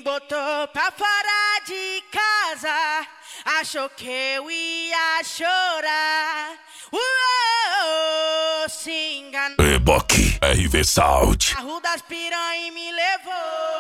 Me botou pra fora de casa, achou que eu ia chorar. Se enganou. Reboque RV Sound. Carro das piranha me levou.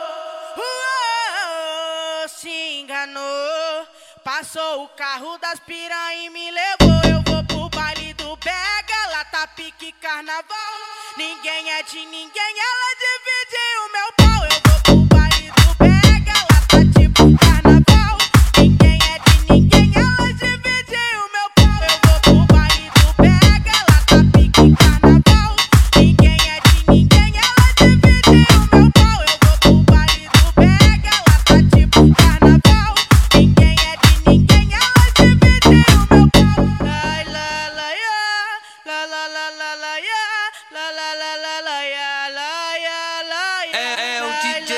Se enganou. Passou o carro das piranha e me levou. Eu vou pro baile do Bega, lá tá pique carnaval. Ninguém é de ninguém, ela divide o meu pau. Eu vou pro baile do Bega, lá tá tipo carnaval. Ninguém é de ninguém, ela divide o meu pau. Eu vou pro baile do Bega, lá tá pique carnaval. Ninguém é de ninguém, ela divide o meu pau. Eu vou pro baile do Bega, lá tá tipo carnaval. Ninguém é de ninguém, ela divide o meu pau. Ai, la la ya, la la la la la ya, la la la la la ya, la ya la ya. É o DJ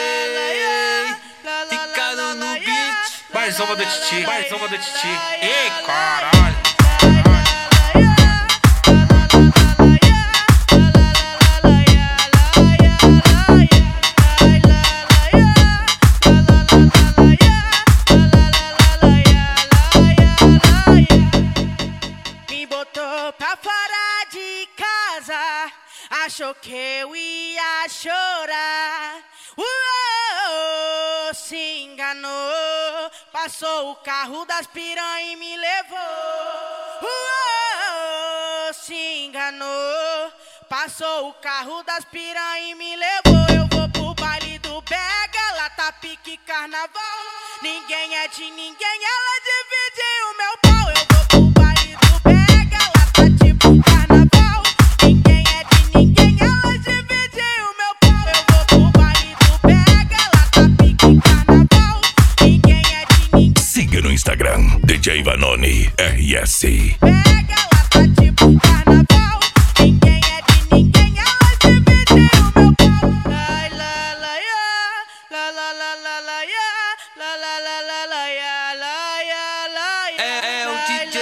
Ficado no beat. Mais uma do Titi, mais uma do Titi. Ei, caralho. Me botou pra fora de casa, achou que eu ia chorar. Se enganou. Passou o carro das piranha e me levou. Se enganou. Passou o carro das piranha e me levou. Eu vou pro baile do Bega, lá tá pique carnaval. Ninguém é de ninguém, ela divide o meu pau. Eu vou pro baile do Bega, lá tá tipo carnaval. Ninguém é de ninguém, ela divide o meu pau. Eu vou pro baile do Bega, lá tá pique carnaval. Ninguém é de ninguém. Siga no Instagram, DJ Vanoni RS. Bega, lá tá tipo carnaval. Ninguém é de ninguém, ela divide o meu pau. Ai, la la ya, la la la la la ya, la la la la la ya, la ya la ya. É o DJ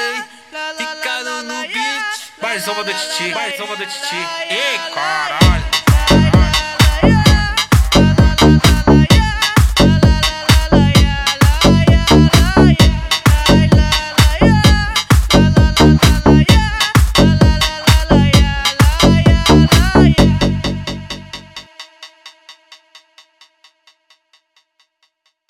Ficado no beat. Mais uma do Titi, mais uma do Titi. Ei, caralho.